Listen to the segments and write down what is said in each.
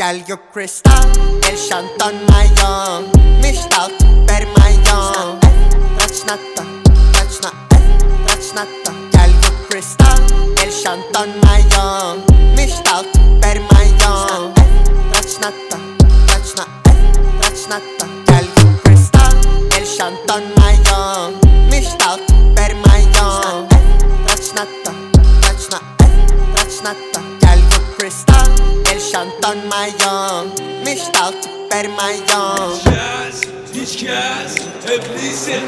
Girl, you crystal, el shantan mayon. Mishtal, per mayon. That's not the, that's not, that's not the. Girl, you crystal, el shantan mayon. Mishtal, per mayon. That's not the, that's not, that's not the. Girl, you crystal, el shantan mayon. Mishtal, per mayon. That's not the, that's not, that's not the. Girl, you crystal, el shantan mayon. Mishtal, per mayon. هیچ کس ابلیسه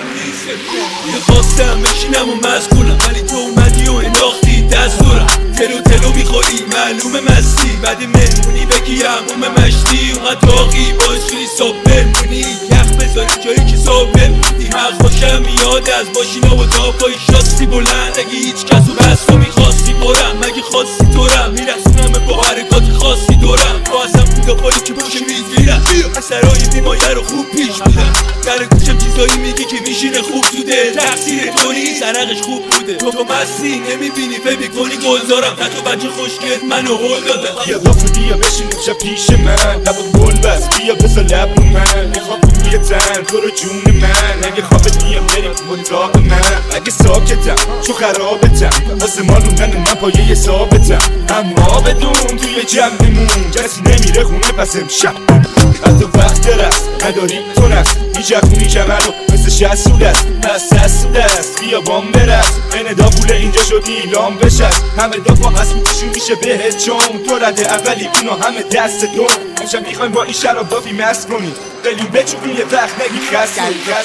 میخواستم بشینم و مذکورم ولی تو اومدی و انداختی دستورم تلو میخوری معلومه مستی بعد مهمونی بگی هموم مشتی اونقدر داغی باعث شدی صبح بمونی یخ بذاری جایی که صبح بمونی حق باشم میاد از ماشینا و داپایی شاستی بلند اگه هیچ کس رو بس تو میخواستی برم مگه خواستی دورم میرسونم با حرکات خاصی دورم تو اصلا بوداپایی که باشه میگیرم اثرهای بیمایه رو خوب پیش بودم در گوشم چیزایی میگی که میشینه خوب تو دل تقصیر تو نیست سرقش خوب بوده تو مستی نمیبینی فکر میکنی گلزارم نه تو بچه خوشگل منو هول دادم بیا لطفی بیا بشین اینجا پیش من لب گل بس بیا بذار لب رو من میخوام روی تن تو رو جون من اگه خوابت میام بریم تو اتاق من اگه ساکتم چو خرابتم واسه مالوندن من پایه ثابتم اما بدون توی جمعمون کسی نمیره خونه پس امشب حتی وقت رست نداری تو نست میچرخونی کمر رو مثل 60 سود است پس دست دست بیا بام برست اندا پول اینجا شد ایلام بشست همه دافا هست میتشون میشه بهت چون تو رده اولی اونا همه دست دون امشب میخوایم با این شراب دافی مست کنی قلیم بچوبی یه وقت نگی خست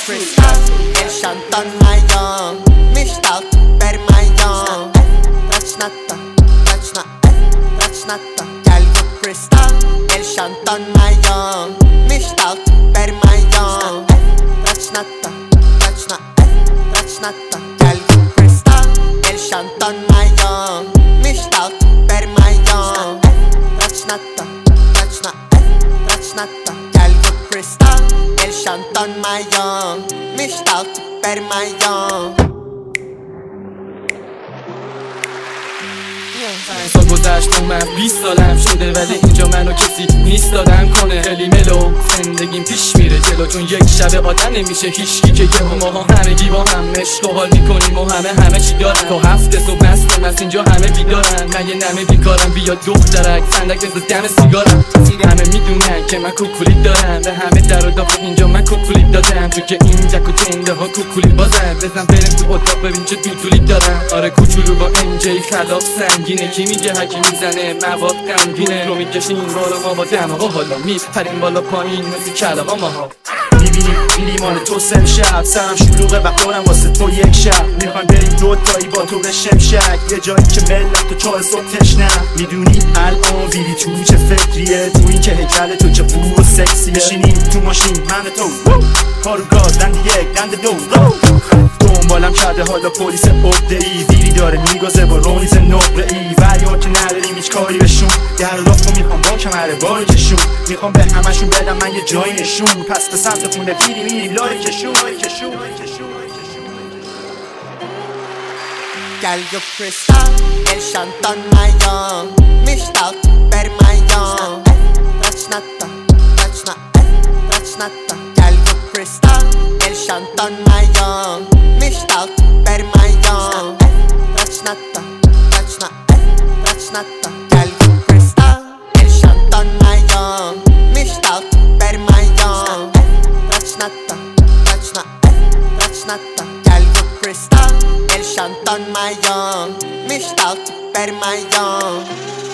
el shantan mayon. Mishtal, per mayon. That's not the, that's not, that's not the. Girl, you crystal, el shantan mayon. Mishtal, per mayon. That's not the, that's not, that's not the. Girl, you crystal, el shantan mayon. Mishtal, per mayon. That's not the, that's not, that's not the. Girl, you crystal, el shantan mayon. Mishtal, per mayon. سال گذشت و من 20 سالم شده ولی اینجا منو کسی نیست دادم کنه خیلی ملو زندگیم پیش میره جلو چون یک شب آدم نمیشه هیچکی که ماها همگی با هم عشق و حال میکنیم و همه چی دارن تا هفته صبح مستم از اینجا همه بیدارن من یه نمه بیکارم بیا دخترک صندک بزن دم سیگارم همه میدونن که من کوکولی دارم به همه در و داف اینجا من کوکولی دادم چون که این جک و جنده ها کوکولی بازن بزن بریم تو اتاق ببین چه دوتولی دارم آره کوچولو با انجی خلاف سنگینه کی میگه هکی میزنه مواد غمگینه رو میکشیم بالا ما با دماغا حالا میپریم بالا پایین مثل کلاغا ماها میبینیم لیمان تو سم شب سرم شلوغه و قرم واسه تو یک شب میخوایم بریم دوتایی با تو به شمشک یه جایی که ملت تو 4 صبح تشنم میدونی الان ویلی تو چه فکریه تو این که هیکل تو چه پور و سکسیه بشینیم تو ماشین من تو کارو گاز دند یک دند دو دنبالم کرده حالا پلیس عقده‌ای ویلی داره میگازه با رونیز نقره‌ای وریا که نداریم هیچ کاری بهشون در راست میخوام با کمره بارو کشون میخوام به همشون بدم من یه جایی نشون پس به سمت خونه ویلی میریم لای کشون Girl, you crystal, el shantan mayon. Mishtal, per mayon. That's not the, that's not, that's not the. Girl, you crystal, el shantan mayon. Mishtal, per mayon. That's not the, that's not, that's not the. Girl, you crystal, el shantan mayon. Mishtal, per mayon. That's not the, that's not, that's not the. Girl, you crystal, el shantan mayon. Mishtal, per mayon.